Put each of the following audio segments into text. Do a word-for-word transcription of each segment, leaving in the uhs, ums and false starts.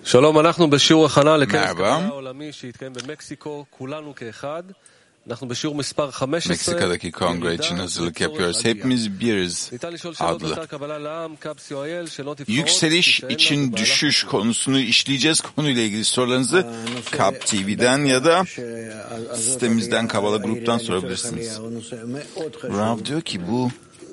שלום, אנחנו בשיעור הכנה לכנס קבלה העולמי שהתקיים במקסיקו, כולנו כאחד. אנחנו בשיעur מספר חמש עשרה. Meksika'daki kongre için hazırlık yapıyoruz. Hepimiz biriz adlı. Yükseliş için düşüş konusunu işleyeceğiz. Konuyla ilgili sorularınızı K A B T V'den ya da sitemizden, Kabala Grup'tan sorabilirsiniz. Rav diyor ki bu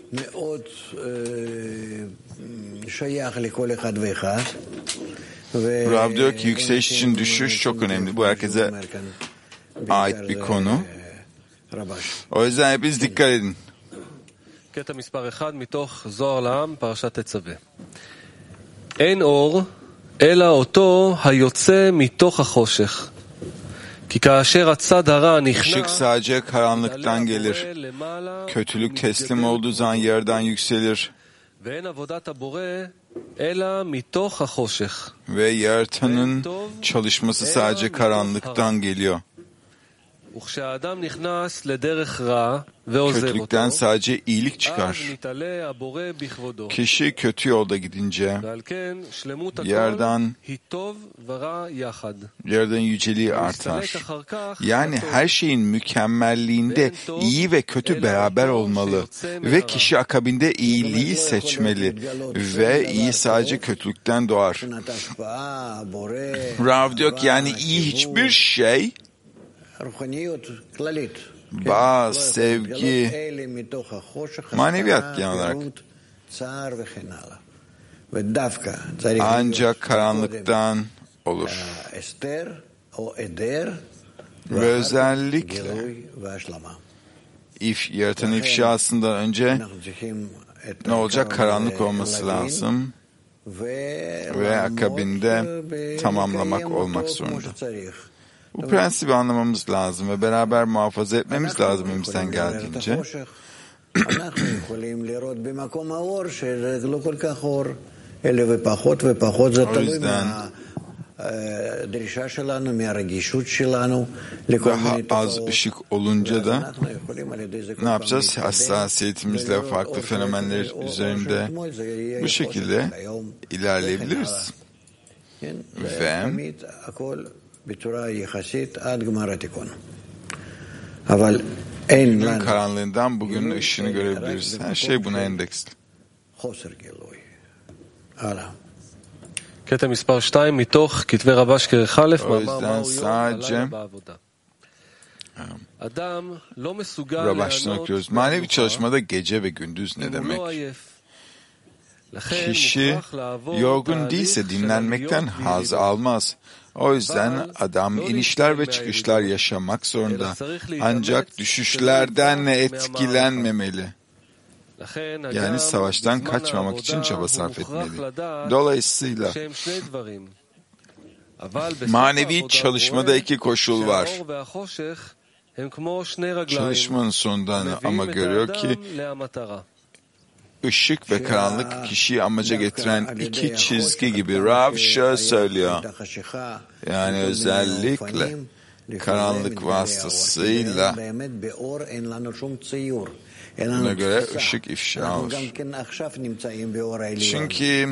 Rav diyor ki yükseliş için düşüş çok önemli. Bu herkese ait bir konu. O yüzden hepiniz dikkat edin. קטע מספר אחד מתוך זוהר לעם, פרשת תצווה. אין אור, אלא אותו היוצא מתוך החושך. כי כאשר הצד הרע נכנע, Işık sadece karanlıktan gelir. Kötülük teslim olduğu zaman yerden yükselir. ואין עבודת הבורא, אלא מתוך החושך. Ve yaratanın çalışması sadece karanlıktan geliyor. Kötülükten sadece iyilik çıkar. Kişi kötü yolda gidince yerden yerden yüceliği artar. Yani her şeyin mükemmelliğinde iyi ve kötü beraber olmalı ve kişi akabinde iyiliği seçmeli ve iyi sadece kötülükten doğar. Rav diyor ki yani iyi hiçbir şey bağ, sevgi, maneviyat genel olarak ancak karanlıktan olur. Ve özellikle if, yaratan ifşasından önce ne olacak? Karanlık olması lazım ve akabinde tamamlamak olmak zorunda. Bu prensibi anlamamız lazım ve beraber muhafaza etmemiz lazım elimizden geldiğince. O yüzden daha az ışık olunca da ne yapacağız? Hassasiyetimizle farklı fenomenler üzerinde bu şekilde ilerleyebiliriz. Ve günün karanlığından bugünün ışığını görebiliriz. Her şey buna endeksli. קטע מספר שתיים מתוך כתבי רבש כרך א', מאמר מהו יום הלילה בעבודה. אדם לא מסוגל ליהנות manevi çalışmada gece ve gündüz ne demek? Kişi yorgun değilse dinlenmekten haz almaz. O yüzden adam inişler ve çıkışlar yaşamak zorunda. Ancak düşüşlerden etkilenmemeli. Yani savaştan kaçmamak için çaba sarf etmeli. Dolayısıyla manevi çalışmada iki koşul var. Çalışmanın sonundan ama görüyor ki Işık ve karanlık kişiyi amaca getiren iki çizgi gibi. Rav şöyle söylüyor. Yani özellikle karanlık vasıtasıyla buna göre ışık ifşa olur. Çünkü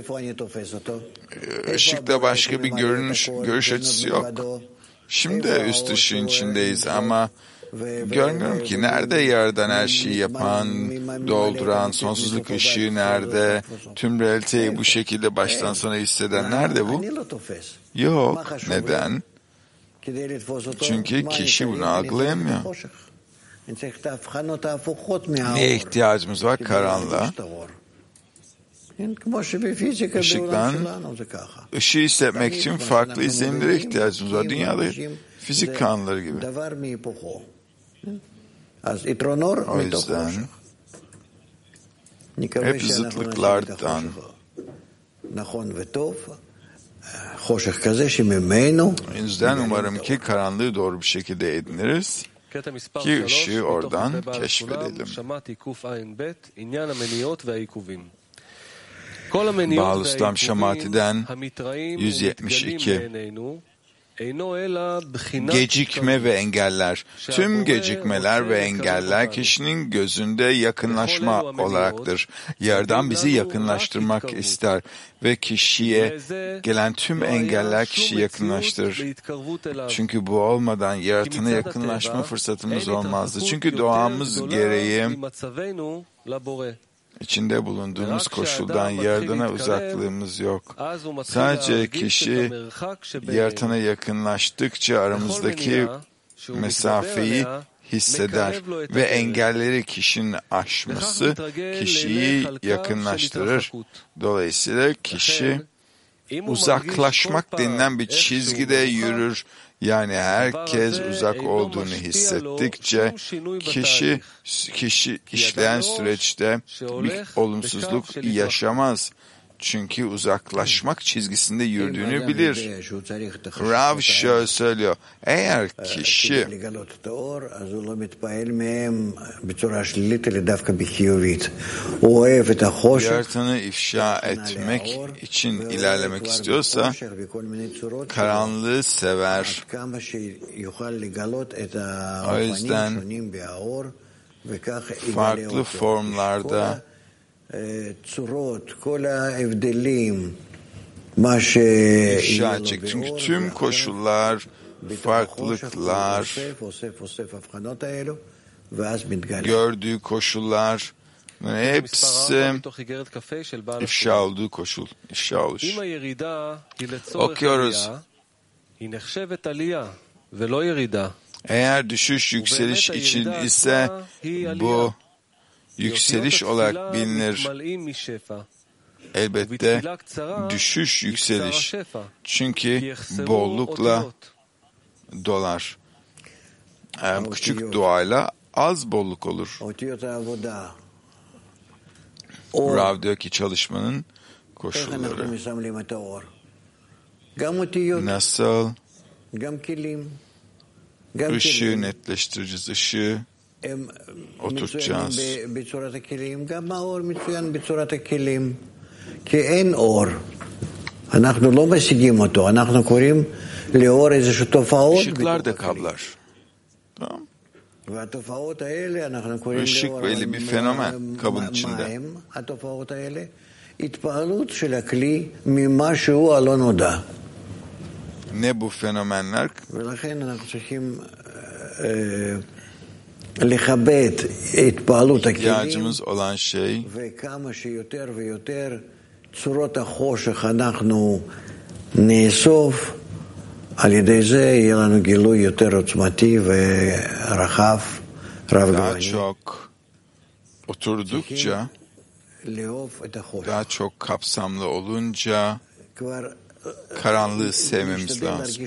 ışıkta başka bir görünüş, görüş açısı yok. Şimdi de üst ışığın içindeyiz ama görmüyorum ki nerede yerden her şeyi yapan, dolduran, sonsuzluk ışığı nerede, tüm realiteyi bu şekilde baştan sona hisseden nerede bu? Yok. Neden? Çünkü kişi bunu algılayamıyor. Neye ihtiyacımız var? Karanlığa. Işıktan, ışığı hissetmek için farklı izlenimlere ihtiyacımız var. Dünyada fizik kanunları gibi. O yüzden hep zıtlıklardan o yüzden umarım ki karanlığı doğru bir şekilde ediniriz ki ışığı oradan keşfedelim. Bağlı İslam Şamati'den yüz yetmiş iki Gecikme ve engeller. Tüm gecikmeler ve engeller kişinin gözünde yakınlaşma olaraktır. Yaradan bizi yakınlaştırmak ister ve kişiye gelen tüm engeller kişiyi yakınlaştırır. Çünkü bu olmadan yaratana yakınlaşma fırsatımız olmazdı. Çünkü doğamız gereği İçinde bulunduğumuz koşuldan Yaradan'a uzaklığımız yok. Sadece kişi Yaradan'a yakınlaştıkça aramızdaki mesafeyi hisseder ve engelleri kişinin aşması kişiyi yakınlaştırır. Dolayısıyla kişi uzaklaşmak denilen bir çizgide yürür. Yani herkes uzak olduğunu hissettikçe kişi kişi işleyen süreçte bir olumsuzluk yaşamaz. Çünkü uzaklaşmak çizgisinde yürüdüğünü bilir. Rav şöyle söylüyor. Eğer kişi Yaratanı ifşa etmek için ilerlemek istiyorsa karanlığı sever. O yüzden farklı formlarda ifşa edecek. Çünkü tüm koşullar, farklılıklar, gördüğü koşullar, hepsi ifşa olduğu koşul, ifşa oluş. Okuyoruz. Eğer düşüş yükseliş için ise bu yükseliş olarak bilinir. Elbette düşüş yükseliş. Çünkü bollukla dolar. Yani küçük duayla az bolluk olur. Rav diyor ki çalışmanın koşulları. Nasıl? Işığı netleştireceğiz. Işığı oturtacağız. Işıklar da kablar. Tamam. Işık belli bir fenomen kabın içinde. Ne bu fenomenler? İhtiyacımız olan şey daha çok oturdukça, daha çok kapsamlı olunca karanlığı sevmemiz lazım.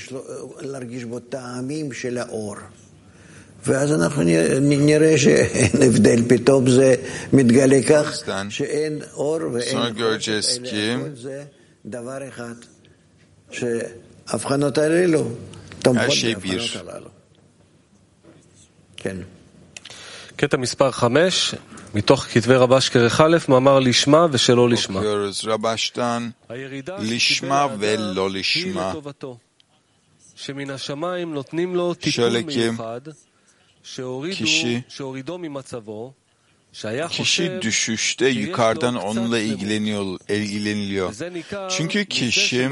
ואז אנחנו נראה שאין הבדל, פתאום זה מתגלה כך שאין אור ואין חושך, זה דבר אחד, שההבחנות האלו תומכות בהבחנות הללו. כן. קטע מספר חמש, מתוך כתבי רבש כרך א', מאמר לשמה ושלא לשמה. רבשתן, לשמה ולא לשמה. שמן השמיים נותנים לו טיפול מיוחד, Kişi, kişi düşüşte yukarıdan onunla ilgileniyor, ilgileniliyor. Çünkü kişi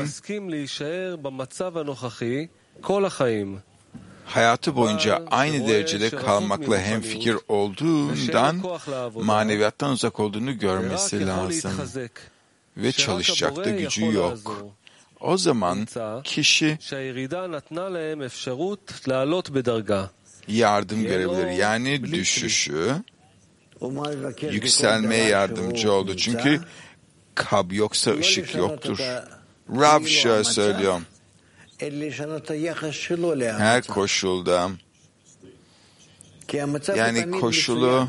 hayatı boyunca aynı derecede kalmakla hemfikir olduğundan maneviyattan uzak olduğunu görmesi lazım. Ve çalışacak da gücü yok. O zaman kişi yardım görebilir. Yani düşüşü yükselmeye yardımcı oldu. Çünkü kab yoksa ışık yoktur. Rav şöyle söylüyor. Her koşulda, yani koşulu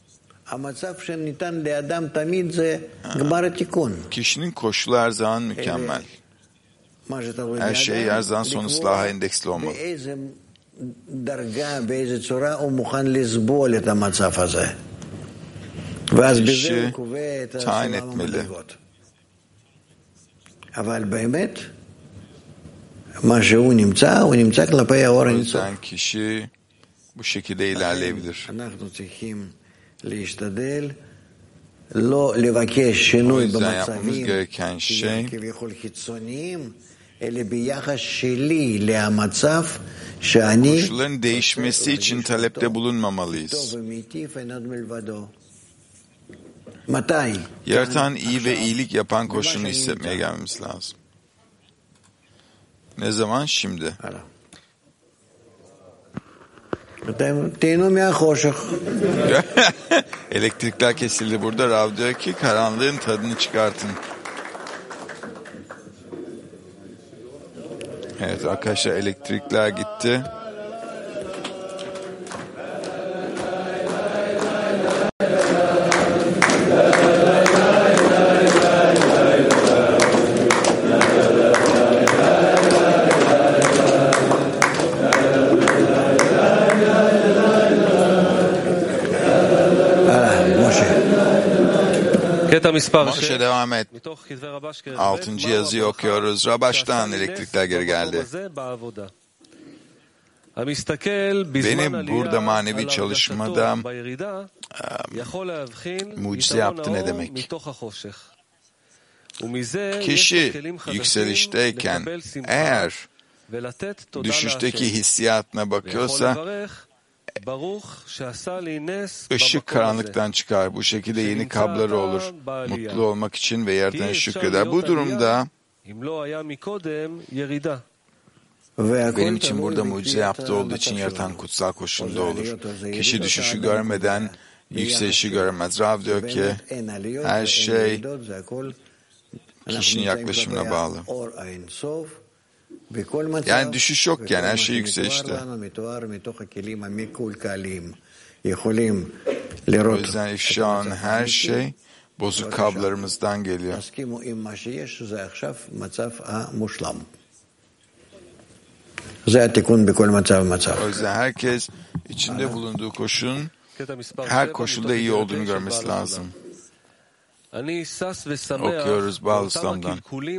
kişinin koşulu her zaman mükemmel. Her şey her zaman son ıslaha endeksli olmalı. Kişi tayin etmeli. O yüzden kişi bu şekilde ilerleyebilir. O yüzden yapmamız gereken şey koşulların değişmesi için talepte bulunmamalıyız. Yaratan iyi ve iyilik yapan koşulunu hissetmeye gelmemiz lazım. Ne zaman? Şimdi. Elektrikler kesildi burada. Rav diyor ki karanlığın tadını çıkartın. Evet arkadaşlar, elektrikler gitti. Moşe devam et. Altıncı yazıyı okuyoruz. Rabaş'tan elektrikler geri geldi. Beni burada manevi çalışmada um, mucize yaptı ne demek? Kişi yükselişteyken eğer düşüşteki hissiyatına bakıyorsa ışık karanlıktan çıkar. Bu şekilde yeni kabları olur. Mutlu olmak için ve yaratanı şükreder. Bu durumda benim için burada mucize yaptığı olduğu için yaratan kutsal koşulunda olur. Kişi düşüşü görmeden yükselişi göremez. Rav diyor ki her şey kişinin yaklaşımına bağlı. Yani düşüş yokken her şey yükselişte. O yüzden ifşa olan her şey bozuk kablarımızdan geliyor. O yüzden herkes içinde bulunduğu koşulun her koşulda iyi olduğunu görmesi lazım. Okuyoruz Baal İslam'dan.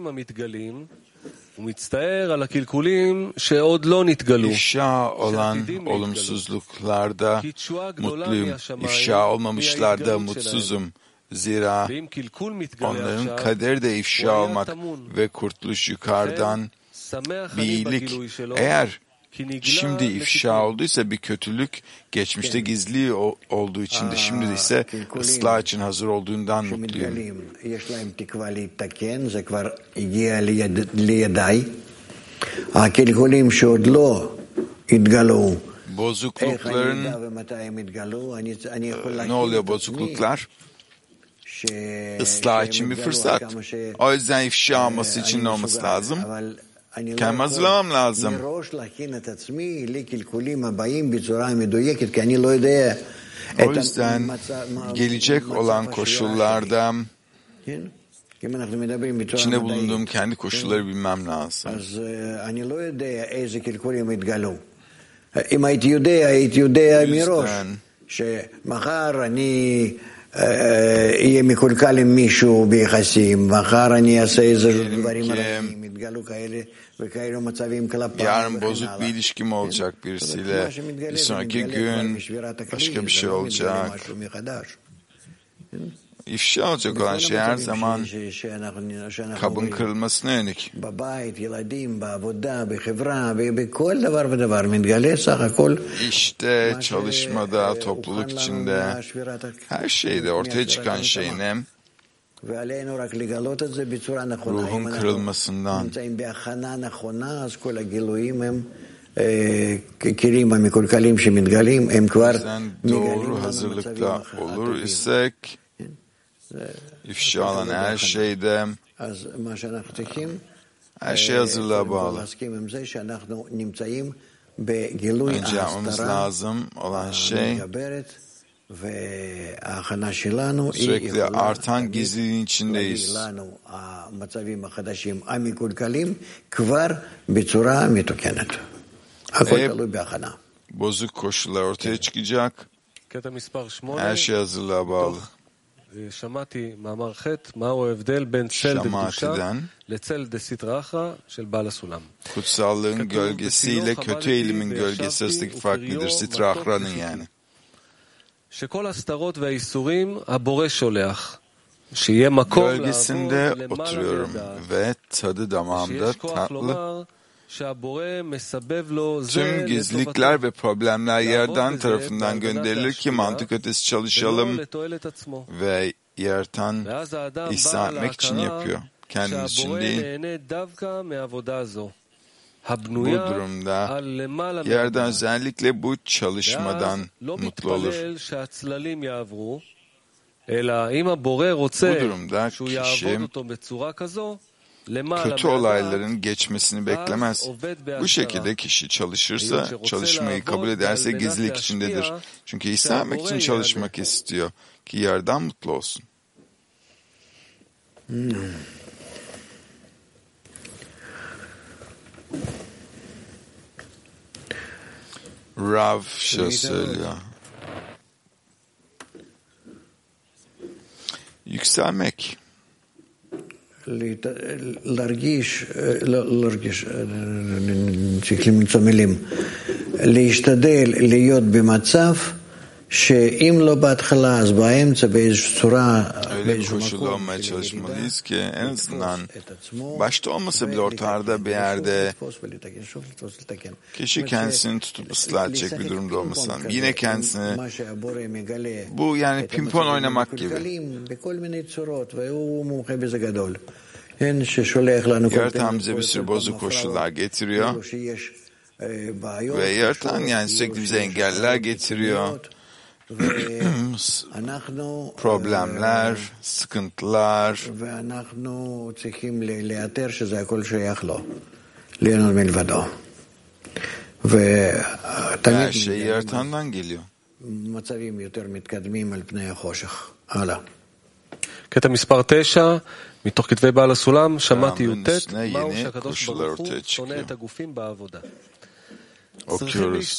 İfşa olan olumsuzluklarda mutluyum. İfşa olmamışlarda mutsuzum. Zira onların kaderi de ifşa olmak ve kurtuluş yukarıdan bir iyilik. Eğer şimdi ifşa olduysa bir kötülük, geçmişte gizli olduğu için de şimdi ise ıslah için hazır olduğundan mutluyum. Bozuklukların ne oluyor bozukluklar? Islah için bir fırsat. O yüzden ifşa olması için ne olması lazım? Kendimi hazırlamam lazım. O yüzden gelecek olan koşullarda içinde bulunduğum kendi koşulları bilmem lazım. יהיה מקולקל עם מישהו ביחסים, מחר אני אעשה איזה דברים רעים, יתגלו כאלה וכאלה מצבים כלפיי. Yarın bozuk bir ilişkim olacak birisiyle, bir sonraki gün başka bir şey olacak. İfşa olacak olan şey her zaman kabın kırılmasına yönelik. İşte, çalışmada, topluluk içinde, her şeyde ortaya çıkan şey ne? Ruhun kırılmasından. Sen doğru hazırlıkla olur isek, İfşa olan her şeyde her şey hazırlığa bağlı. Önce yapmamız lazım olan şey sürekli artan gizliliğin içindeyiz. Hep bozuk koşullar ortaya çıkacak. Her şey hazırlığa bağlı. שמעתי מאמר חטא, מהו ההבדל בין צל דקדושה לצל דסיטרא אחרא של בעל הסולם. Kutsallığın gölgesiyle kötü eğilimin gölgesi arasındaki fark nedir? Sitra Ahra'nın yani. שכל הסתרות והאיסורים הבורא שולח. שיהיה מקום Gölgesinde oturuyorum ve tadı damağımda tatlı. Tüm gizlilikler ve problemler yerden tarafından gönderilir ki mantık ötesi çalışalım ve yaratan ihsan etmek için yapıyor. Kendimiz için değil. Bu durumda yerden özellikle bu çalışmadan mutlu olur. Bu durumda kişi kötü olayların geçmesini beklemez. Bu şekilde kişi çalışırsa, çalışmayı kabul ederse gizlilik içindedir. Çünkü ihsan etmek için çalışmak istiyor ki yerden mutlu olsun. Hmm. Rav şöyle söylüyor. Yükselmek. להרגיש, להרגיש, צריך למצוא מילים, להשתדל להיות במצב שאם לא בהתחלה אז באמצע באיזושהי צורה, באיזשהו מקום olmaya çalışmalıyız ki en azından başta olmasa bile ortalarda bir yerde kişi kendisini tutup ıslah edecek bir durumda olması lazım. Yine kendisini, bu yani pimpon oynamak gibi. Yaratan bize bir sürü bozuk koşullar getiriyor ve yaratan yani sürekli bize engeller getiriyor. Problemler, sıkıntılar. Her şey yaratandan geliyor. קטע מספר תשע, מתוך כתבי בעל הסולם, שמעתי י"ט, מהו שהקדוש ברוך הוא שונא את הגופים בעבודה. Okuyoruz.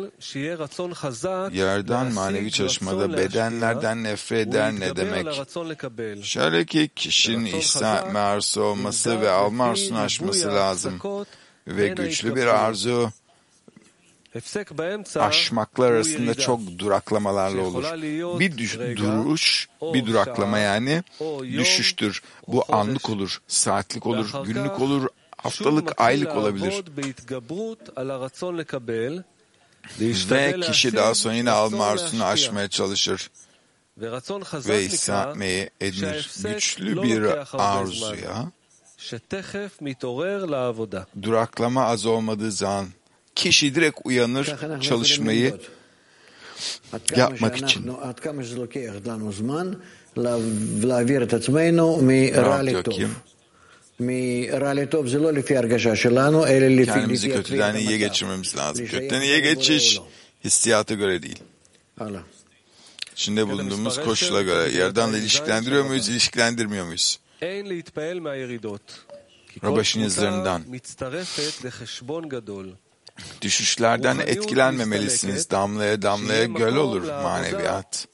Yerden manevi çalışmada bedenlerden nefret eder ne demek? Şöyle ki kişinin ihsan etme arzusu olması ve alma arzusunu aşması lazım. Ve güçlü bir arzu aşmaklar arasında çok duraklamalarla olur. Bir düş, duruş, bir duraklama yani düşüştür. Bu anlık olur, saatlik olur, günlük olur, haftalık, aylık olabilir. Ve kişi daha sonra yine alma arzusunu aşmaya çalışır. Ve ihsan etmeyi edinir. Güçlü bir arzuya duraklama az olmadığı zaman kişi direkt uyanır çalışmayı yapmak için. Kendimizi kötüden iyiye geçirmemiz lazım. Kötüden iyiye geçiş hissiyata göre değil. İçinde bulunduğumuz koşula göre. Yerdanla ilişkilendiriyor muyuz, ilişkilendirmiyor muyuz? Rabaş'ın yazılarından. Düşüşlerden etkilenmemelisiniz. Damlaya damlaya göl olur maneviyat.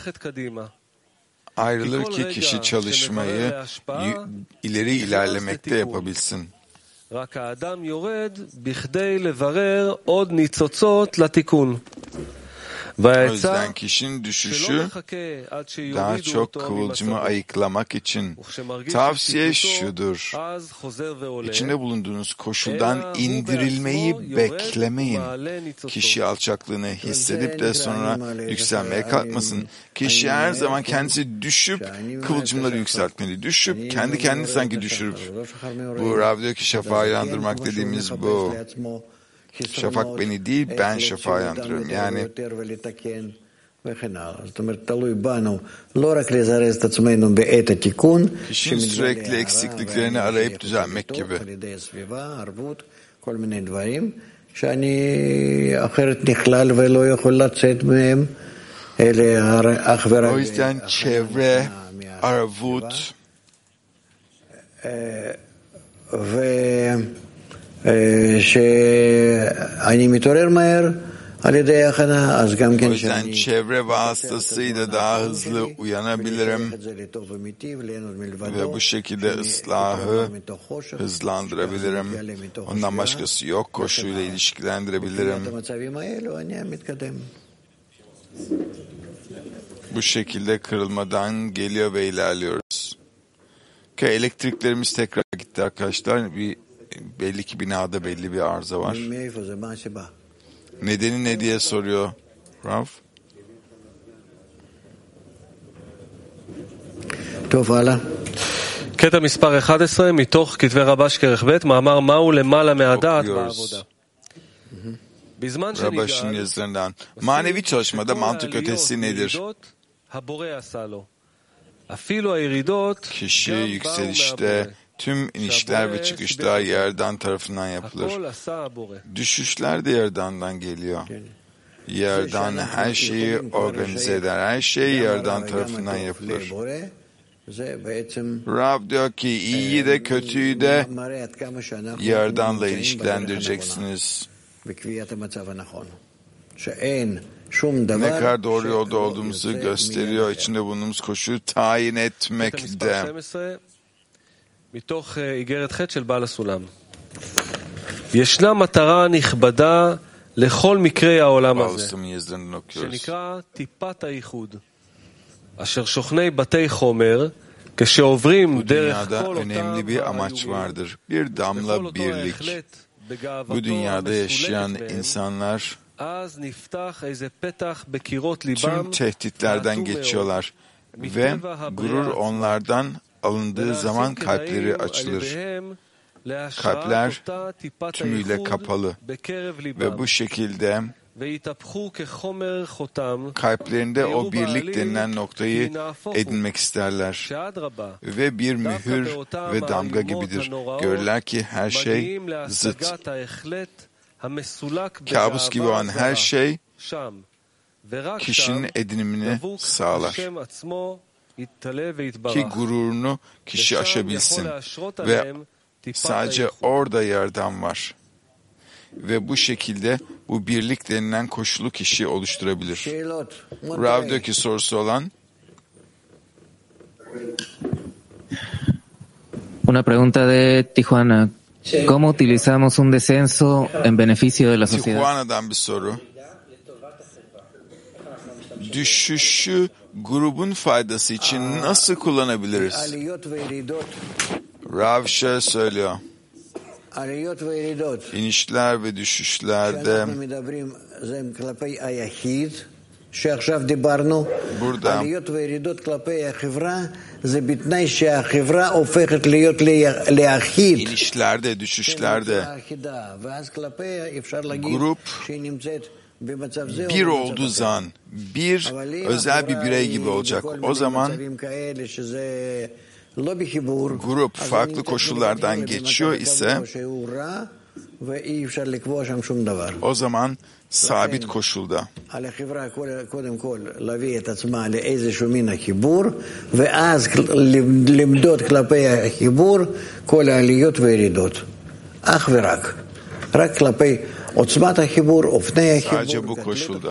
Ayrılır ki kişi çalışmayı ileri ilerlemekte yapabilsin. O yüzden kişinin düşüşü daha çok kıvılcımı ayıklamak için. Tavsiye şudur. İçinde bulunduğunuz koşuldan indirilmeyi beklemeyin. Kişi alçaklığını hissedip de sonra yükselmeye kalkmasın. Kişi her zaman kendisi düşüp kıvılcımları yükseltmeli. Düşüp kendi kendini sanki düşürür. Bu Rav diyor ki şafağı yandırmak dediğimiz bu. Şafak beni değil, ben şafağı yandırıyorum. Yani kişinin sürekli eksikliklerini arayıp düzelmek gibi. O yüzden çevre, arvut שאני מתעורר מהר, O yüzden çevre vasıtasıyla daha hızlı uyanabilirim ve bu şekilde ıslahı hızlandırabilirim. Ondan başkası yok. Koşuyla ilişkilendirebilirim. Bu şekilde kırılmadan geliyor ve ilerliyoruz. Okay, elektriklerimiz tekrar gitti arkadaşlar. Bir, belli ki binada belli bir arıza var. Nedeni ne diye soruyor Rav. קטע מספר אחת עשרה מתוך כתבי רבש כרך ב' מאמר מהו למעלה מהדעת בעבודה. Rabaş'ın yazılarından. Manevi çalışmada mantık ötesi nedir? Kişi yükselişte tüm inişler ve çıkışlar yerden tarafından yapılır. Düşüşler de yerdandan geliyor. Yerdan her şeyi organize eder. Her şey yerdan tarafından yapılır. Rab diyor ki iyiyi de kötüyü de yerdanla ilişkilendireceksiniz. Ne kadar doğru yolda olduğumuzu gösteriyor. İçinde bulunduğumuz koşuyu tayin etmekte. מתוך איגרת ח' של בעל הסולם. ישנה מטרה נכבדה לכל מקרי העולם הזה, שנקרא טיפת הייחוד, אשר שוכני בתי חומר, כשעוברים דרך כל אותם vardır. Bir damla birlik. Bu dünyada yaşayan insanlar tüm tehditlerden geçiyorlar ve gurur onlardan alındığı zaman kalpleri açılır. Kalpler tümüyle kapalı ve bu şekilde kalplerinde o birlik denilen noktayı edinmek isterler. Ve bir mühür ve damga gibidir. Görürler ki her şey zıt. Kabus gibi olan her şey kişinin edinimini sağlar. Ki gururunu kişi aşabilsin ve sadece orada yerden var. Ve bu şekilde bu birlik denilen koşulu kişi oluşturabilir. Rav diyor ki sorusu olan. Una pregunta de Tijuana. ¿Cómo utilizamos un descenso en beneficio de la sociedad? Tijuana'dan bir soru. Düşüşü grubun faydası için nasıl kullanabiliriz? Rav şöyle söylüyor. İnişler ve düşüşlerde burada inişlerde, düşüşlerde grup bir olduğu zaman bir özel bir birey gibi olacak. O zaman grup farklı koşullardan geçiyor ise o zaman sabit koşulda. Sadece bu koşulda.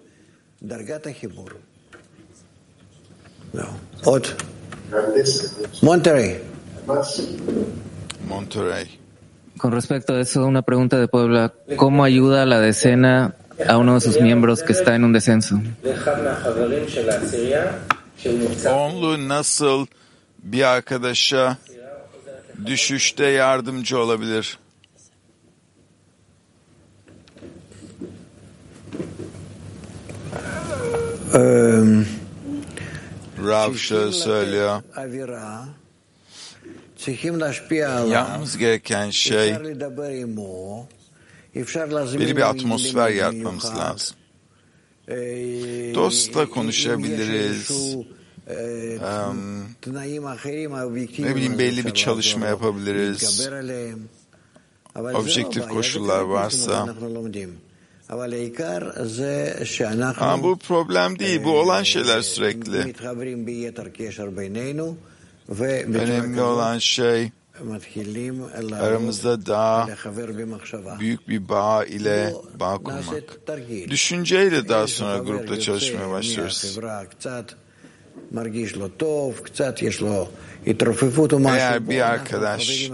Monterrey. Monterrey. Con respecto a eso, una pregunta de Puebla. ¿Cómo ayuda la decena a uno de sus miembros que está en un descenso? Onlu nasıl bir arkadaşa düşüşte yardımcı olabilir? Um, Rav şöyle söylüyor. Yapmamız gereken şey belli bir atmosfer yaratmamız lazım. Dostla konuşabiliriz. Um, ne bileyim belli bir çalışma yapabiliriz. Objektif koşullar varsa. Ama bu problem değil. Bu olan şeyler sürekli. Önemli olan şey aramızda daha büyük bir bağ ile bağ kurmak. Düşünceyle daha sonra grupta çalışmaya başlıyoruz. Eğer bir arkadaş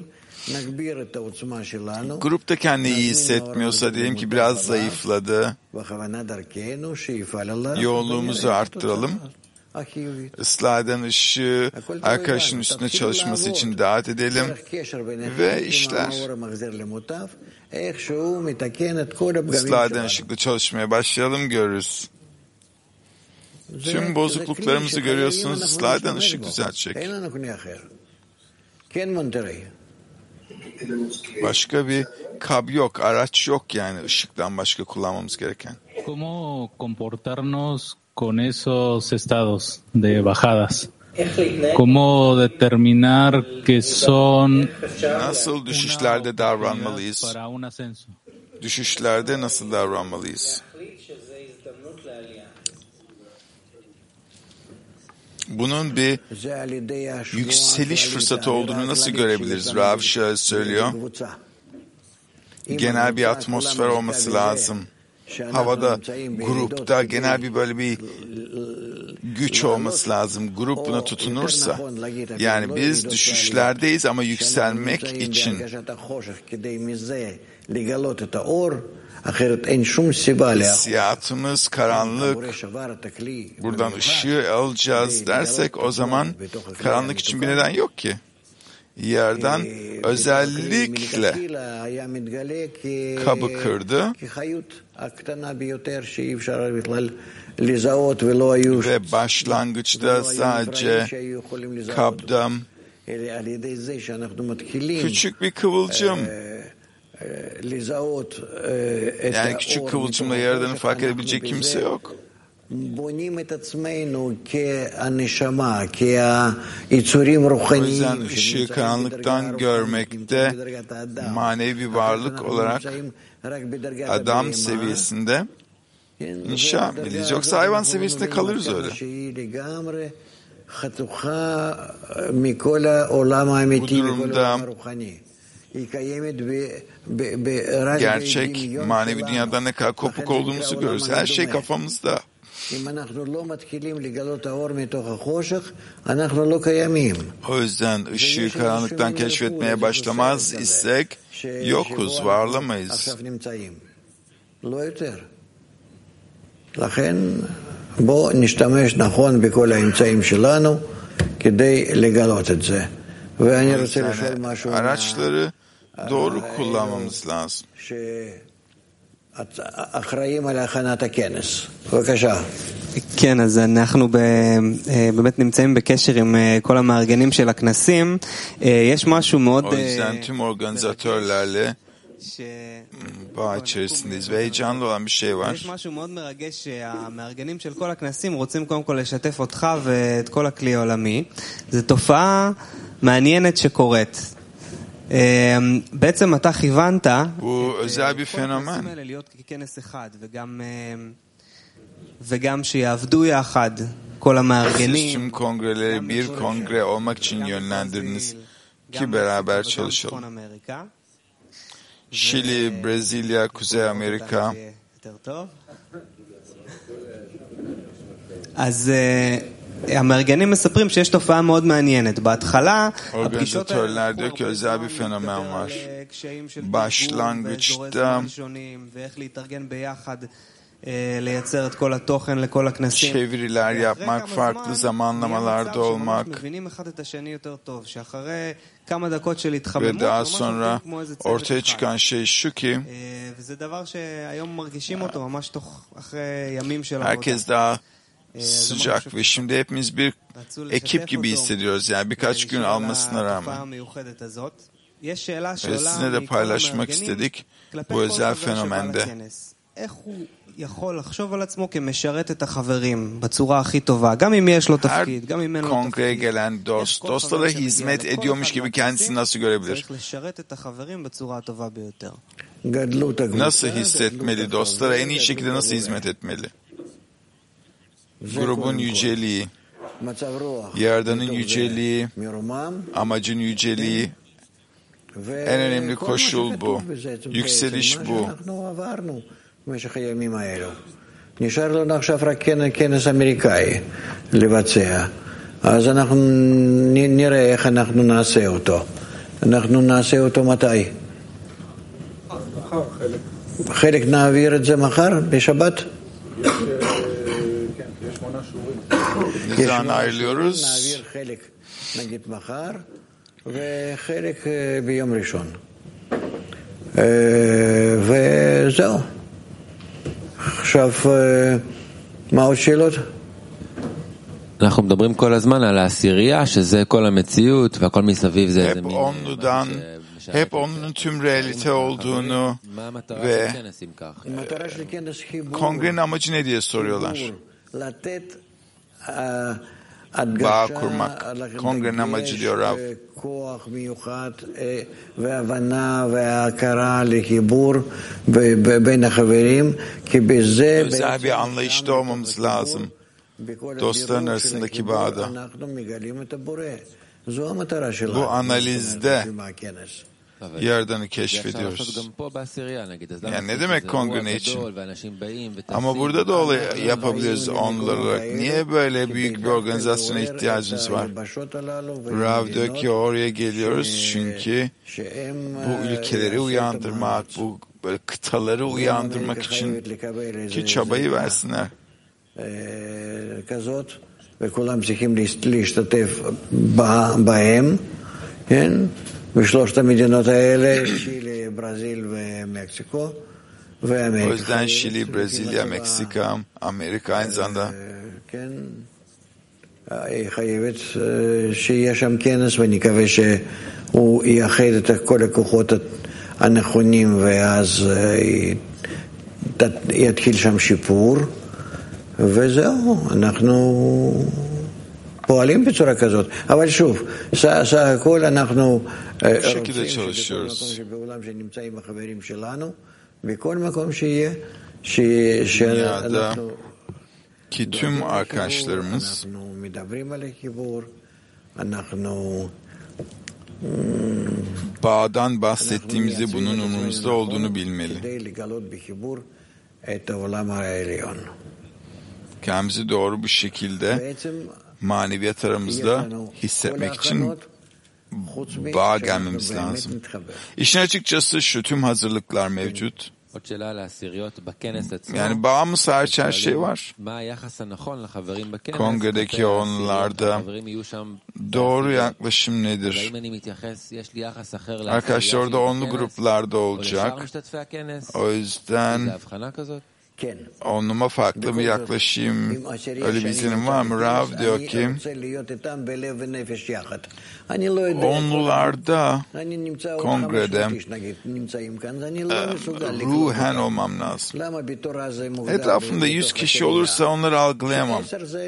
grupta kendini iyi hissetmiyorsa, diyelim ki biraz zayıfladı, yoğunluğumuzu arttıralım. Islah eden ışığı arkadaşın üstüne çalışması için davet edelim ve işler. Islah eden ışıkla çalışmaya başlayalım, görürüz. Tüm bozukluklarımızı görüyorsunuz, ıslah eden ışık düzeltecek. Başka bir kab yok, araç yok yani ışıktan başka kullanmamız gereken. ¿Cómo comportarnos con esos estados de bajadas? ¿Cómo determinar que son Nasıl düşüşlerde davranmalıyız? para un ascenso? Düşüşlerde nasıl davranmalıyız? Bunun bir yükseliş fırsatı olduğunu nasıl görebiliriz? Rav şöyle söylüyor. Genel bir atmosfer olması lazım. Havada, grupta genel bir böyle bir güç olması lazım. Grup buna tutunursa, yani biz düşüşlerdeyiz ama yükselmek için hissiyatımız karanlık, buradan ışığı alacağız dersek o zaman karanlık için bir neden yok ki. Yerden özellikle kabı kırdı ve başlangıçta sadece kabda küçük bir kıvılcım, yani küçük kıvılcımla Yaradan'ı fark edebilecek kimse yok. O yüzden ışığı karanlıktan görmekte manevi bir varlık olarak adam seviyesinde inşa etmeliyiz. Yoksa hayvan seviyesinde kalırız öyle. Bu durumda gerçek manevi dünyadan ne kadar kopuk olduğumuzu görürüz. Her şey kafamızda. O yüzden ışığı karanlıktan keşfetmeye başlamaz isek yokuz, varlamayız. בוא נשתמש נכון בכל האמצעים שלנו כדי לגלות את זה. ואני רוצה לשאול משהו. Araçları doğru kullanmamız lazım. אחראים על הכנת הכנס. בבקשה. כן, אז אנחנו באמת נמצאים בקשר עם כל המארגנים של הכנסים. יש משהו מאוד... O yüzden tüm organizatörlerle bağ içerisindeyiz ve heyecanlı olan bir şey var. יש משהו מאוד מרגש שהמארגנים של כל הכנסים רוצים קודם כל לשתף אותך ואת כל הכלי העולמי. זו תופעה מעניינת שקורית. בעצם אתה כיוונת bu özel bir fenomen. להיות ככנס אחד וגם וגם שיעבדו יחד כל המארגנים. Tüm kongreleri bir kongre olmak için yönlendirdiniz ki beraber çalışalım. Şili, Brezilya, Kuzey Amerika. אז המארגנים מספרים שיש תופעה מאוד מעניינת. בהתחלה, organizatörler diyor ki özel bir fenomen var. Başlangıçta ואיך להתארגן ביחד לייצר את כל התוכן לכל הכנסים. çeviriler yapmak, farklı zamanlamalarda olmak ve daha sonra ortaya çıkan şey şu ki herkes daha sıcak ve şimdi hepimiz bir ekip gibi hissediyoruz, yani birkaç gün almasına rağmen. Ve sizinle de paylaşmak istedik bu özel fenomende. יכול לחשוב על עצמו כמשרת את החברים בצורה הכי טובה, גם אם יש לו תפקיד, גם אם אין לו תפקיד. kongreye gelen dost, dostlara hizmet ediyormuş gibi kendisini nasıl görebilir? צריך לשרת את החברים בצורה הטובה ביותר. Nasıl hissetmeli, dostlara en iyi şekilde nasıl hizmet etmeli? Grubun yüceliği, Yaradanın yüceliği, amacın yüceliği, en önemli koşul bu. Yükseliş bu. נשאר לנו עכשיו רק כנס אמריקאי לבצע. אז אנחנו נראה איך אנחנו נעשה אותו. אנחנו נעשה אותו מתי? חלק נעביר את זה מחר, בשבת? Nizan ayrılıyoruz. נעביר חלק, נגיד מחר, וחלק ביום ראשון. וזהו. עכשיו, מה עוד שאלות? אנחנו מדברים כל הזמן על העשירייה, שזה כל המציאות, והכל מסביב זה איזה Hep מין... onludan, hep onun tüm realite olduğunu ve kongrenin amacı ne diye soruyorlar. Bağ kurmak. Kongrenin amacı diyor Rav. Özel bir anlayışta olmamız lazım. Dostların arasındaki bağda. Bu analizde Yaradan'ı keşfediyoruz. Yani ne demek kongre için? Ama burada da olay yapabiliriz onlar olarak. Niye böyle büyük bir organizasyona ihtiyacımız var? Rav diyor ki oraya geliyoruz çünkü bu ülkeleri uyandırmak, bu böyle kıtaları uyandırmak için ki çabayı versinler. וכולם צריכים להשתתף בהם, כן? בשלושת המדינות האלה, צ'ילה, ברזיל ומקסיקו, O yüzden Şili, Brezilya, Meksika, Amerika aynı zamanda כן, היא חייבת שיהיה שם כנס, ואני מקווה שהוא יאחד את כל הכוחות הנכונים, ואז יתחיל שם שיפור, וזהו, אנחנו פועלים בצורה כזאת. אבל שוב, סך הכל אנחנו רוצים שבכל מקום שבעולם שנמצאים החברים שלנו, בכל מקום שיהיה, שאנחנו ki tüm arkadaşlarımız אנחנו מדברים על החיבור, אנחנו bağdan bahsettiğimizi, bunun umurumuzda olduğunu bilmeli. כדי לגלות בחיבור את העולם העליון. Kendimizi doğru bir şekilde maneviyat aramızda hissetmek için bağa gelmemiz lazım. İşin açıkçası şu, tüm hazırlıklar mevcut. Yani bağımız hariç her şey var. Kongredeki onlarda doğru yaklaşım nedir? Arkadaşlar orada onlu gruplarda olacak. O yüzden onluma farklı bir yaklaşım, öyle bir izlenim var mı? Rav diyor ki, onlularda, kongrede, ruhen olmam lazım. Etrafımda yüz kişi olursa onları algılayamam.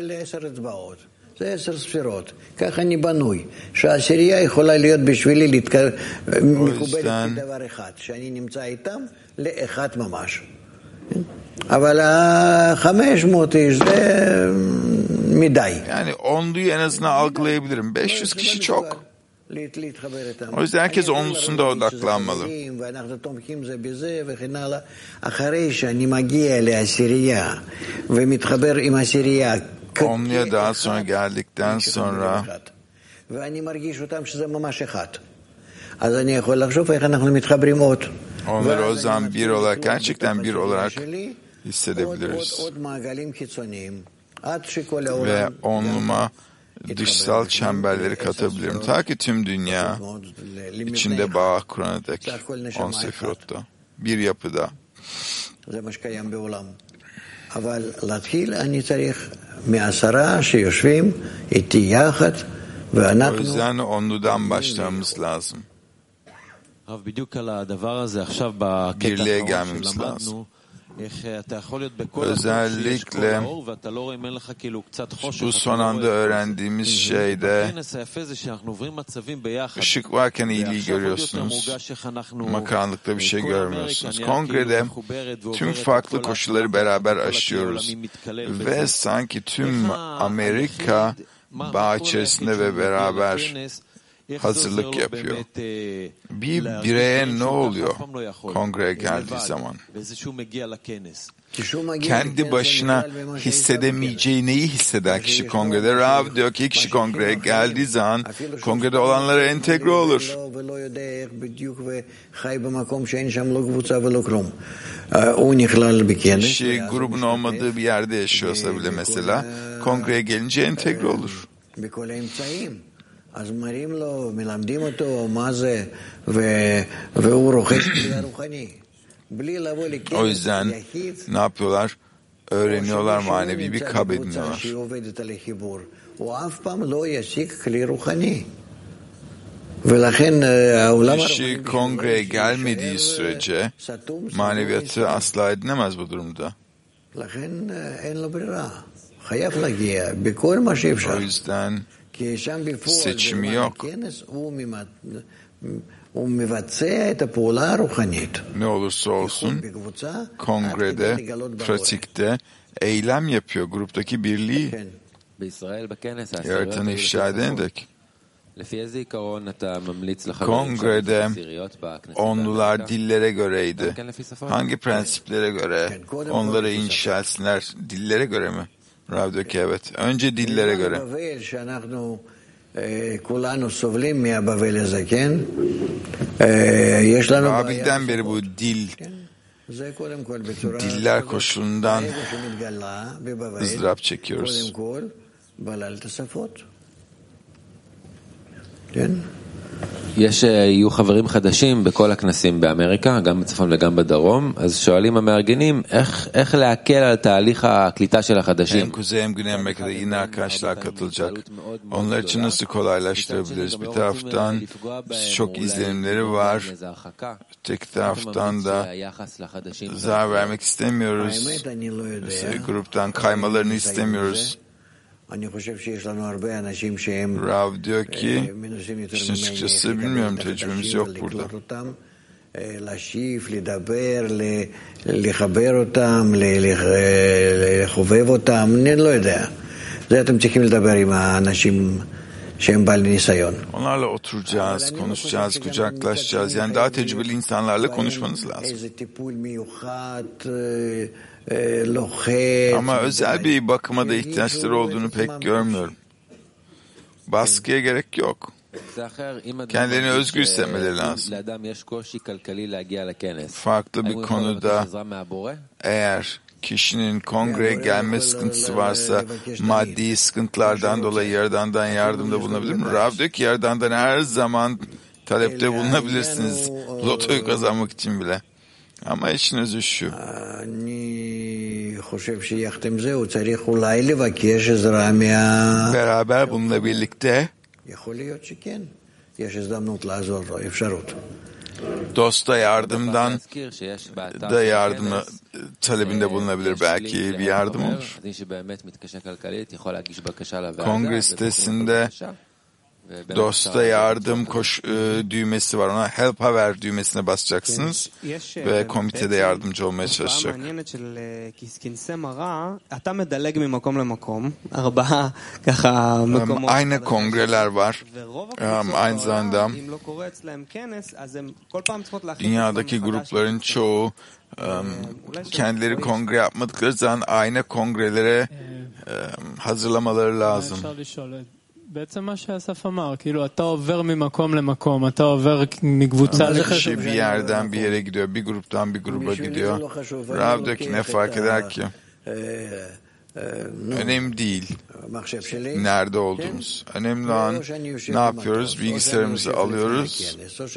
זה עשר ספירות, כך אני בנוי, שהעשירייה יכולה להיות בשבילי מקובלת כדבר אחד, שאני נמצא איתם לאחד ממש. אבל חמש מאות איש זה מדי. Yani onluyu en azından algılayabilirim. beş yüz kişi çok. O yüzden herkes onlusunda odaklanmalı. אחרי שאני מגיע לעשירייה ומתחבר עם עשירייה onluya daha sonra geldikten sonra ואני מרגיש אותם שזה ממש אחד. אז אני יכול לחשוב איך אנחנו מתחברים עוד. Onları o zaman bir olarak, gerçekten bir olarak hissedebiliriz. Ve onluma dışsal çemberleri katabilirim. Ta ki tüm dünya içinde bağ kurana dek. On sefirotta. Bir yapıda. אבל להתחיל אני צריך מעשרה שיושבים איתי יחד ואנחנו... O yüzden onludan başlamamız lazım. Birliğe gelmemiz lazım. Özellikle bu son anda öğrendiğimiz şeyde ışık varken iyiliği görüyorsunuz. Ama karanlıkta bir şey görmüyorsunuz. Kongrede tüm farklı koşulları beraber aşıyoruz. Ve sanki tüm Amerika bağ içerisinde ve beraber hazırlık yapıyor. Bir bireye ne oluyor kongreye geldiği zaman? Kendi başına hissedemeyeceği neyi hisseder kişi kongrede? Rav diyor ki kişi kongreye geldiği zaman kongrede olanlara entegre olur. Kişi grubun olmadığı bir yerde yaşıyorsa bile mesela kongreye gelince entegre olur. אז מראים לו, מלמדים אותו מה זה, והוא רוכש קריאה רוחני. בלי לבוא לכנס O yüzden ne yapıyorlar? Öğreniyorlar, manevi bir kab ediniyorlar. שהיא עובדת על החיבור. הוא אף פעם לא ישיג כלי רוחני. ולכן העולם Kişi kongreye gelmediği sürece maneviyatı asla edinemez bu durumda. לכן אין לו ברירה. חייב להגיע בכל מה שאפשר. O yüzden seçimi yok. Ne olursa olsun kongrede, pratikte eylem yapıyor. Gruptaki birliği yaratanı ifşa edene dek. Kongrede onlular dillere göreydi. Hangi prensiplere göre onları inşa etsinler? Dillere göre mi? Rav diyor ki evet. Önce dillere göre. Babil'den beri bu dil, diller koşulundan ızdırap çekiyoruz. יש, יהיו חברים חדשים בכל הכנסים באמריקה, גם בצפון וגם בדרום, אז שואלים המארגנים איך, איך להקל על תהליך הקליטה של החדשים. Hem kuzey hem güney Amerika'da yine arkadaşlar katılacak. Onlar için nasıl kolaylaştırabiliriz? Bir taraftan çok izlenimleri var. Öteki taraftan da zarar vermek istemiyoruz. Mesela gruptan kaymalarını istemiyoruz. Rav diyor ki, işin açıkçası bilmiyorum, tecrübemiz yok burada. Onlarla oturacağız, konuşacağız, kucaklaşacağız. Yani daha tecrübeli insanlarla konuşmanız lazım. Ama özel bir bakıma da ihtiyaçları olduğunu pek görmüyorum. Baskıya gerek yok. Kendilerini özgür hissetmeleri lazım. Farklı bir konuda eğer kişinin kongreye gelme sıkıntısı varsa maddi sıkıntılardan dolayı Yaradan'dan yardımda bulunabilir mi? Rav diyor ki Yaradan'dan her zaman talepte bulunabilirsiniz. Lotoyu kazanmak için bile. Ama işin özü şu. Beraber bununla birlikte dosta yardımdan da yardım talebinde bulunabilir. Belki bir yardım olur. Kongre sitesinde dosta yardım koş, e, düğmesi var. Ona help haver düğmesine basacaksınız ve komitede yardımcı olmaya çalışacak. Um, aynı kongreler var. Um, aynı zamanda dünyadaki grupların çoğu um, kendileri kongre yapmadıkları zaman aynı kongrelere um, hazırlamaları lazım. בעצם מה שאסף אמר, כאילו אתה עובר ממקום למקום, אתה עובר מקבוצה לקבוצה. Bir yerden bir yere gidiyor, bir gruptan bir gruba gidiyor. Rav diyor ki ne fark eder ki? Önemli değil nerede olduğumuz. Önemli olan ne yapıyoruz? Bilgisayarımızı alıyoruz.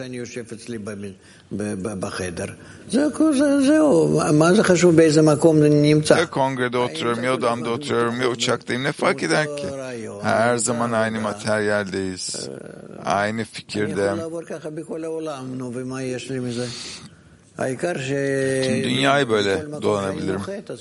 Ya kongrede oturuyorum, ya odamda oturuyorum, ya uçaktayım. Ne fark eder ki? Her zaman aynı materyaldeyiz. Aynı fikirde. Tüm dünyayı böyle dolanabilirim.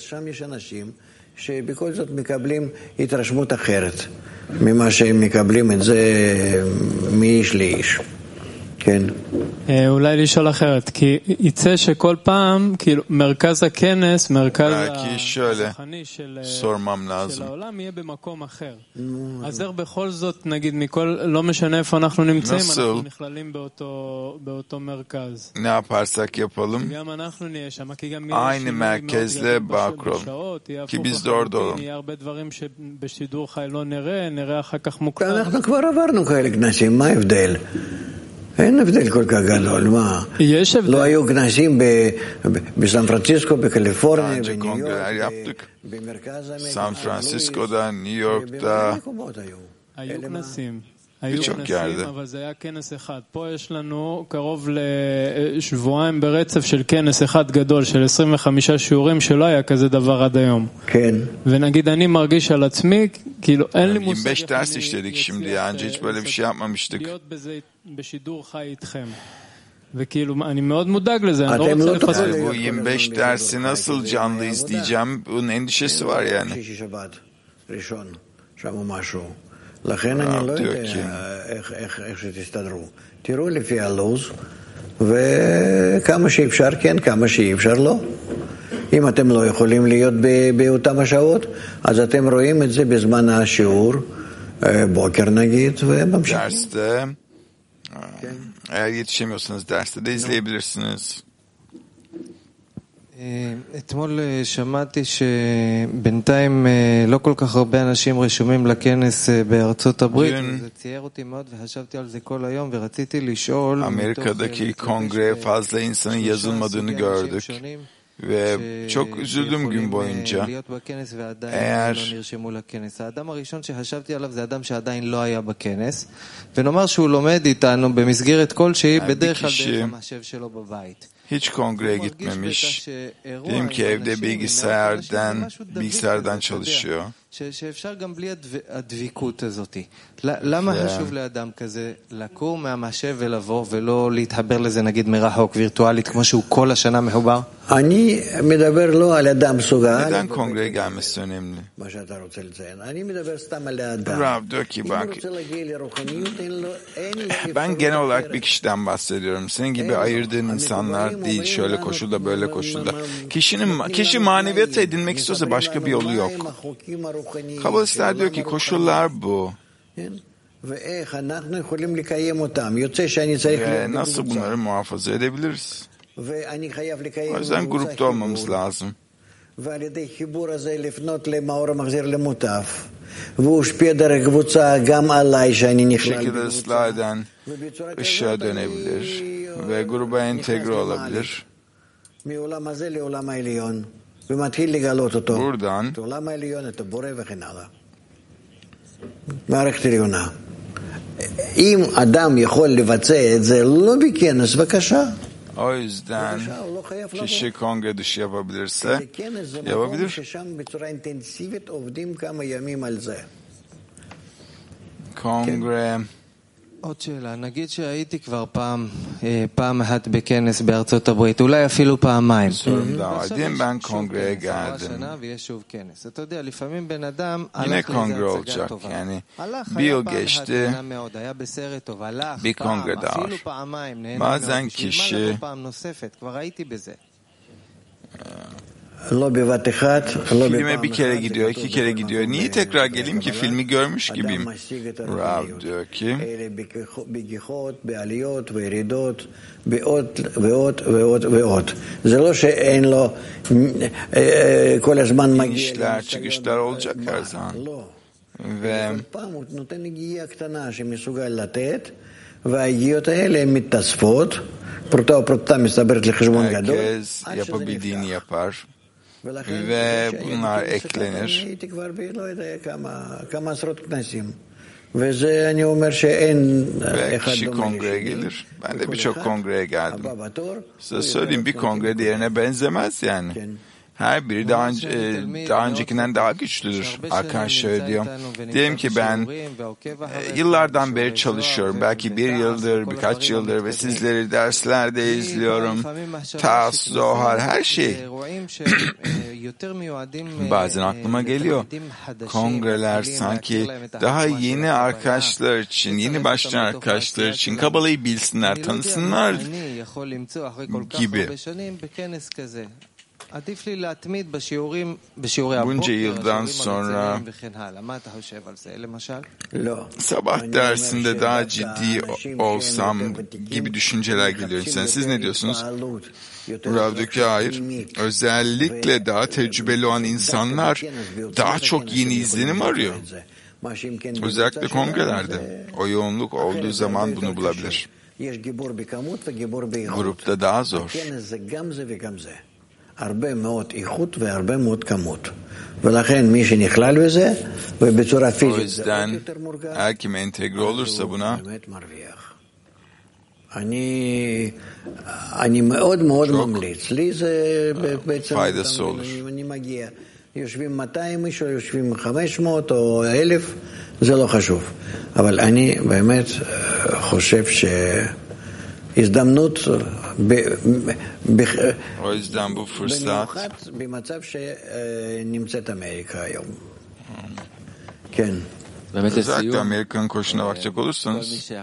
שבכל זאת מקבלים התרשמות אחרת ממה שהם מקבלים את זה מאיש לאיש. כן. אולי לשאול אחרת, כי יצא שכל פעם, כאילו, מרכז הכנס, מרכז השכני של העולם יהיה במקום אחר. אז איך בכל זאת, נגיד, מכל, לא משנה איפה אנחנו נמצאים, אנחנו נכללים באותו מרכז. Ne yaparsak yapalım, גם אנחנו נהיה שם, כי גם aynı merkezle bağ kuralım. Ki biz de orada olalım. יהיה הרבה דברים שבשידור חי לא נראה, נראה אחר כך מוקלט. אנחנו כבר עברנו כאלה כנסים, מה ההבדל? אין הבדל כל כך גדול, מה? יש הבדל. לא היו כנסים בסן פרנסיסקו, בקליפורניה, בניו יורק, במרכז אמריקה. San Francisco'da, New York'ta. היו כנסים. היו כנסים, אבל זה היה כנס אחד. פה יש לנו קרוב לשבועיים ברצף של כנס אחד גדול, של עשרים וחמישה שיעורים, שלא היה כזה דבר עד היום. כן. ונגיד, אני מרגיש על עצמי, כאילו, אין לי מושג... yirmi beş ders işledik şimdi, önce hiç böyle bir şey yapmamıştık. להיות בזה בשידור חי איתכם. וכאילו, אני מאוד מודאג לזה, אני לא רוצה לפספס. Bu yirmi beş dersi nasıl canlı izleyeceğim, bunun endişesi var yani. ראשון, שמו משהו. לכן אני לא יודע איך, איך, איך שתסתדרו. תראו לפי הלוז, וכמה שאפשר כן, כמה שאי אפשר לא. אם אתם לא יכולים להיות באותם השעות, אז אתם רואים את זה בזמן השיעור, בוקר נגיד, וממשיכים. derste, eğer yetişemiyorsanız derste de izleyebilirsiniz. אתמול שמעתי שבינתיים לא כל כך הרבה אנשים רשומים לכנס בארצות הברית, זה צייר אותי מאוד וחשבתי על זה כל היום ורציתי לשאול, Amerika'daki kongreye fazla insanın yazılmadığını gördük ve çok üzüldüm gün boyunca. eğer האדם הראשון שחשבתי עליו זה אדם שעדיין לא היה בכנס, ונאמר שהוא לומד איתנו במסגרת כלשהי בדרך כלל דרך המחשב שלו בבית. hiç kongreye gitmemiş. Dedim ki evde bilgisayardan bilgisayardan çalışıyor. שאפשר גם בלי הדביקות הזאת. למה חשוב לאדם כזה לקום מהמחשב ולבוא ולא להתחבר לזה נגיד מרחוק וירטואלית כמו שהוא כל השנה מחובר? אני מדבר לא על אדם סוגה. Neden kongreye gelmesi önemli? מה שאתה רוצה לציין. אני מדבר סתם על האדם. Rav diyor ki bak, ben genel olarak bir kişiden bahsediyorum. Senin gibi ayırdığın insanlar değil, şöyle koşulda böyle koşulda. Kişinin kişi maneviyatı edinmek istiyorsa başka bir yolu yok. Kabalistler diyor ki koşullar bu. Ve nasıl bunları muhafaza edebiliriz? O yüzden grupta olmamız lazım. Bu şekilde ıslah eden ışığa dönebilir ve gruba entegre olabilir. Buradan מערכת עליונה. אם אדם יכול לבצע את זה לא בכנס, בבקשה. O yüzden kişi kongre dışı yapabilirse yapabilir. Kongre. עוד שאלה, נגיד שהייתי כבר פעם, פעם אחת בכנס בארצות הברית, אולי אפילו פעמיים. Diyeyim ben kongreye geldim. אתה יודע, לפעמים בן אדם Yine kongre olacak yani. Bir yıl geçti. Bir kongre daha var. Bazen kişi filme bir kere gidiyor, iki kere gidiyor. Niye tekrar geleyim ki filmi görmüş gibiyim? Rav diyor ki inişler, çıkışlar olacak her zaman. Ve וההגיעות האלה הן מתאספות, פרוטה או פרוטה מסתברת לחשבון גדול. herkes yapabildiğini yapar ve bunlar eklenir. הייתי כבר לא יודע כמה עשרות כנסים. וזה אני אומר שאין אחד kişi kongreye gelir. Ben de birçok kongreye geldim. Size söyleyeyim, bir kongre diğerine benzemez yani. her biri daha, önce, daha öncekinden daha güçlüdür. Arkadaş şöyle diyor. Diyelim ki ben e, yıllardan beri çalışıyorum. Belki bir yıldır, birkaç yıldır ve sizleri derslerde izliyorum. Tas, Zohar, her şey. Bazen aklıma geliyor. Kongreler sanki daha yeni arkadaşlar için, yeni başlayan arkadaşlar için Kabala'yı bilsinler, tanısınlar gibi. Bunca yıldan sonra sabah dersinde daha ciddi olsam gibi düşünceler geliyor insan. Siz ne diyorsunuz? Rav diyor ki hayır. Özellikle daha tecrübeli olan insanlar daha çok yeni izlenim arıyor. Özellikle kongrelerde. O yoğunluk olduğu zaman bunu bulabilir. Grupta daha zor. הרבה מאוד איכות והרבה מאוד כמות. ולכן מי שנכלל בזה ובצורה פיזית יותר מורגש. Eğer kim entegre olursa buna אני אני מאוד מאוד ממליץ. לי זה בעצם faydası olur. אני מגיע. יושבים מאתיים איש או יושבים חמש מאות או אלף, זה לא חשוב. אבל אני באמת חושב ש הזדמנות o yüzden bu fırsat במצב שנמצאת אמריקה היום. כן. özellikle Amerika'nın koşuna bakacak olursanız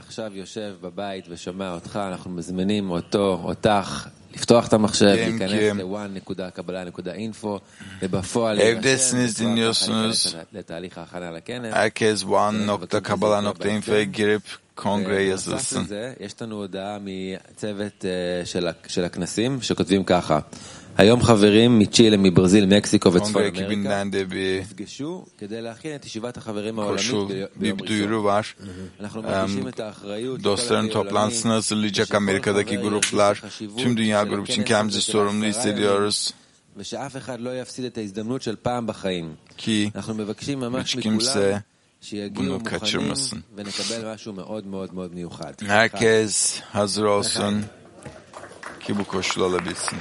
לפתוח את המחשב, להיכנס ל-וואן נקודה קבלה נקודה אינפו, ובפועל evdesiniz dinliyorsunuz. Herkes one nokta kabala nokta info'ya girip kongreye yazılsın. יש לנו הודעה מצוות של הכנסים שכותבים ככה: היום חברים מצ'ילה, מברזיל, מקסיקו וצפון אמריקה נפגשו כדי להכין את ישיבת החברים העולמית ביום ראשון. אנחנו מרגישים את האחריות. Dostların toplantısını hazırlayacak Amerika'daki gruplar, tüm dünya grubu için kendimizi sorumlu hissediyoruz. ושאף אחד לא יפסיד את ההזדמנות של פעם בחיים. Ki אנחנו מבקשים ממש מכולם שיגיעו מוכנים ונקבל משהו מאוד מאוד מאוד מיוחד. Herkes hazır olsun ki bu koşulu alabilsin.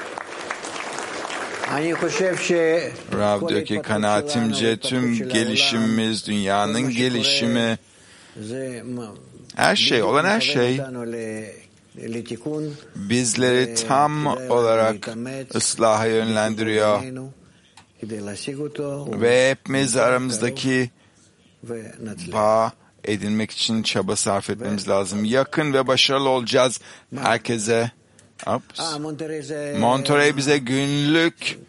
Rav diyor ki kanaatimce tüm gelişimimiz, dünyanın gelişimi, her şey, olan her şey bizleri tam olarak ıslaha yönlendiriyor. Ve hepimiz aramızdaki bağ edinmek için çaba sarf etmemiz lazım. Yakın ve başarılı olacağız herkese. Ups. Monterey bize günlük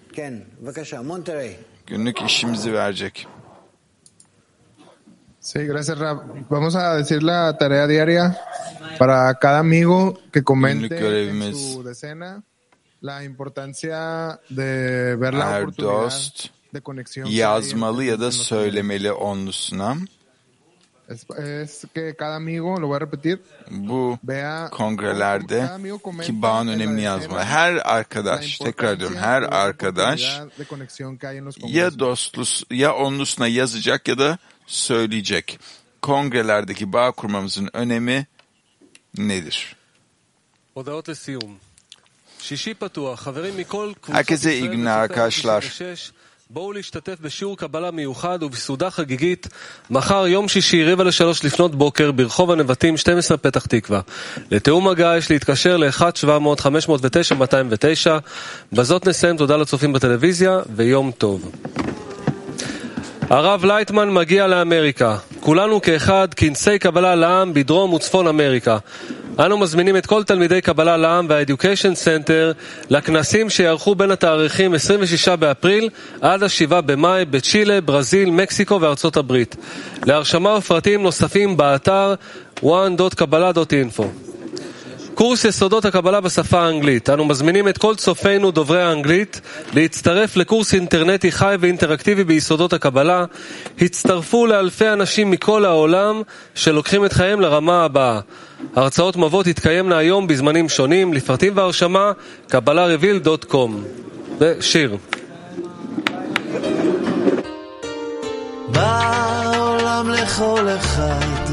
günlük işimizi verecek. Sí, gracias, Rab. Vamos a decir la tarea diaria para cada amigo que comente en su decena la importancia de ver la oportunidad de conexión. Yazmalı ya da söylemeli onlusuna. Es, es que cada amigo, lo voy a repetir, bu kongrelerde ki bağın önemini yazmalı. Her arkadaş, tekrar diyorum, her arkadaş ya dostlus ya onlusuna yazacak ya da söyleyecek. Kongrelerdeki bağ kurmamızın önemi nedir? Herkese iyi günler arkadaşlar. בואו להשתתף בשיעור קבלה מיוחד ובסעודה חגיגית מחר יום שישי רבע לשלוש לפנות בוקר ברחוב הנבטים שתים עשרה פתח תקווה. לתאום הגעה יש להתקשר ל-אחת שבע מאות חמש מאות ותשע מאתיים ותשע. בזאת נסיים, תודה לצופים בטלוויזיה ויום טוב. הרב לייטמן מגיע לאמריקה. כולנו כאחד כנסי קבלה לעם בדרום וצפון אמריקה. אנו מזמינים את כל תלמידי קבלה לעם וה-Education Center לכנסים שיערכו בין התאריכים עשרים ושישה באפריל עד השבעה במאי בצ'ילה, ברזיל, מקסיקו וארצות הברית. להרשמה ופרטים נוספים באתר וואן דוט קבלה דוט אינפו. קורס יסודות הקבלה בשפה האנגלית. אנו מזמינים את כל צופינו דוברי האנגלית להצטרף לקורס אינטרנטי חי ואינטראקטיבי ביסודות הקבלה. הצטרפו לאלפי אנשים מכל העולם שלוקחים את חייהם לרמה הבאה. הרצאות מבוא תתקיימנה היום בזמנים שונים. לפרטים והרשמה קבלה רביל דוט קום. ושיר. בעולם לכל אחד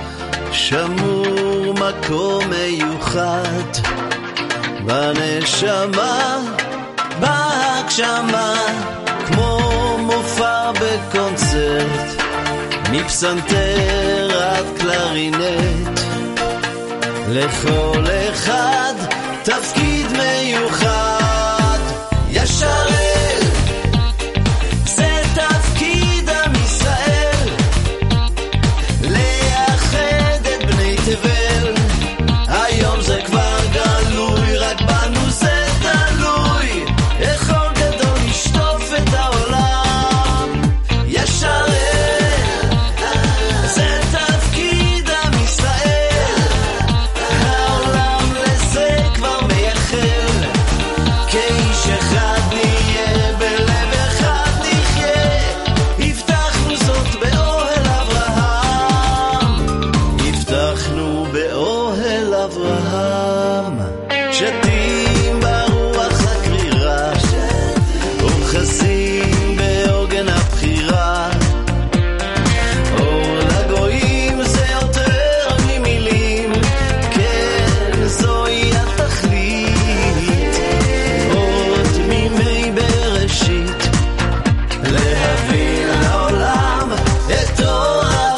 שמור מקום מיוחד בנשמה בהגשמה כמו מופע בקונצרט מפסנתר עד קלרינט לכל אחד תפקיד מיוחד ישרל זה תפקיד עם ישראל לאחד את בני תבל היום זה כבר גלוי רק בנו זה תלוי איך אור גדול לשטוף את העולם ישרל זה תפקיד עם ישראל העולם לזה כבר מייחל כאיש אחד נהיה בלב אחד נחיה הבטחנו זאת באוהל אברהם הבטחנו באוהל אברהם שתים ברוח הקרירה אוחזים בעוגן הבחירה אור לגויים זה יותר ממילים כן זוהי התכלית עוד מימי בראשית להביא לעולם את אור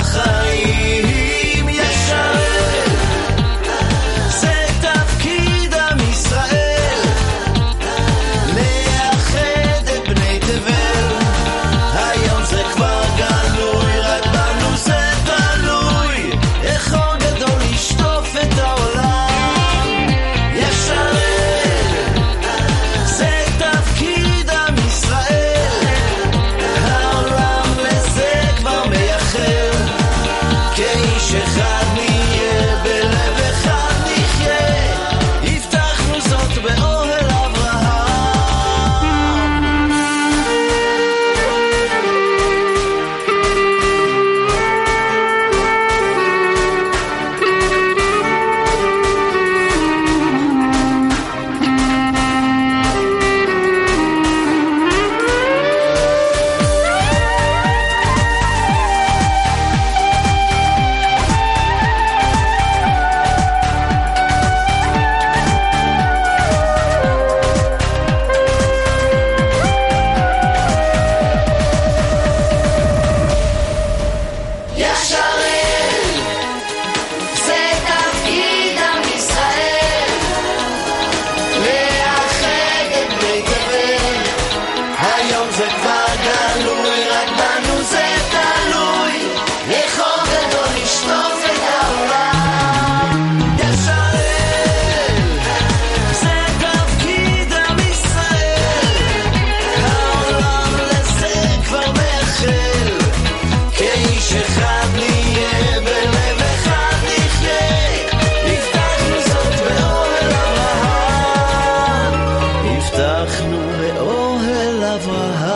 החיים ישרל זה תפקיד עם ישראל לאחד את בני תבל היום זה כבר גלוי רק בנו זה תלוי איך אור גדול לשטוף את העולם ישרל זה תפקיד עם ישראל העולם לזה כבר מייחל כאיש אחד נהיה בלב אחד נחיה הבטחנו זאת באוהל אברהם ישרל זה תפקיד עם ישראל לאחד את בני תבל היום זה כבר גלוי רק בנו זה תלוי איך אור גדול לשטוף את העולם ישרל זה תפקיד עם ישראל העולם לזה כבר מייחל כאיש אחד נהיה בלב אחד נחיה הבטחנו זאת באוהל אברהם הבטחנו באוהל אברהם